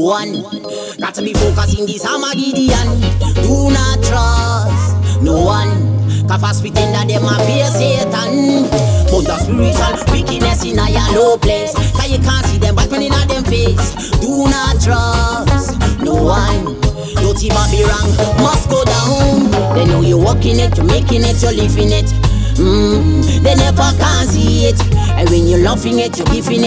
one. Got to be focused in this Armageddon. Do not trust no one. Cause pretend that them a be Satan. But the spiritual wickedness in a low place. Cause you can't see them Batman in a them face. Do not trust no one. Don't ever be wrong, must go down. They know you're walking it, you're making it, you're living it. They never can see it. And when you're loving it, you're giving it.